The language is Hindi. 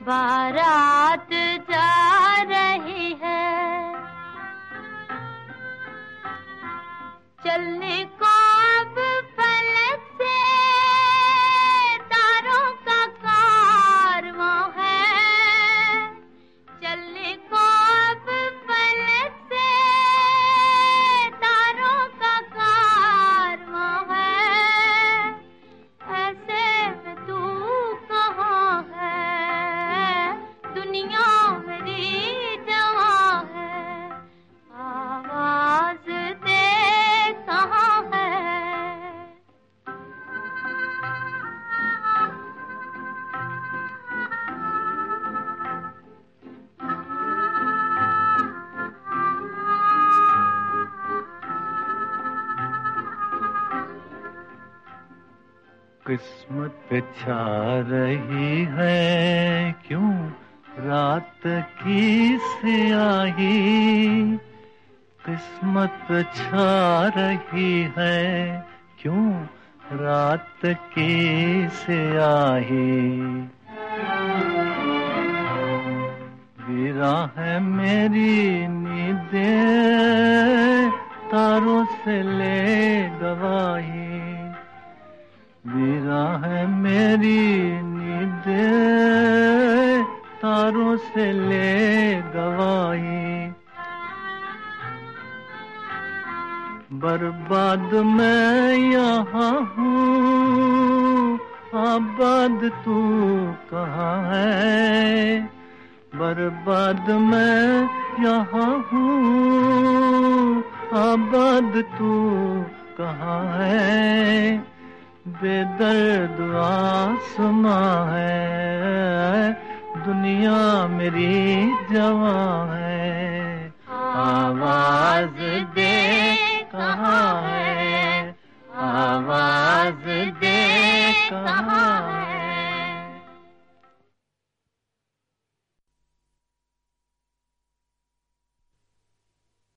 बारात जा रही है, चलने को अब फलक से तारों का कारवां है, चलने को अब फलक से तारों का कारवां है। ऐसे में तू कहाँ है, दुनिया मेरी जवां है, आवाज दे कहाँ है। किस्मत पे छा रही है क्यों रात की स्याही, किस्मत पे छा रही है क्यों रात की स्याही। वीरा है मेरी नींदें तारों से ले गवाही, वीरा है मेरी नींदें तारों से ले गवाही। बर्बाद मैं यहाँ हूँ, आबाद तू कहाँ है, बर्बाद मैं यहाँ हूँ, आबाद तू कहाँ है। बेदर्द आसमां है, दुनिया मेरी जवां है, आवाज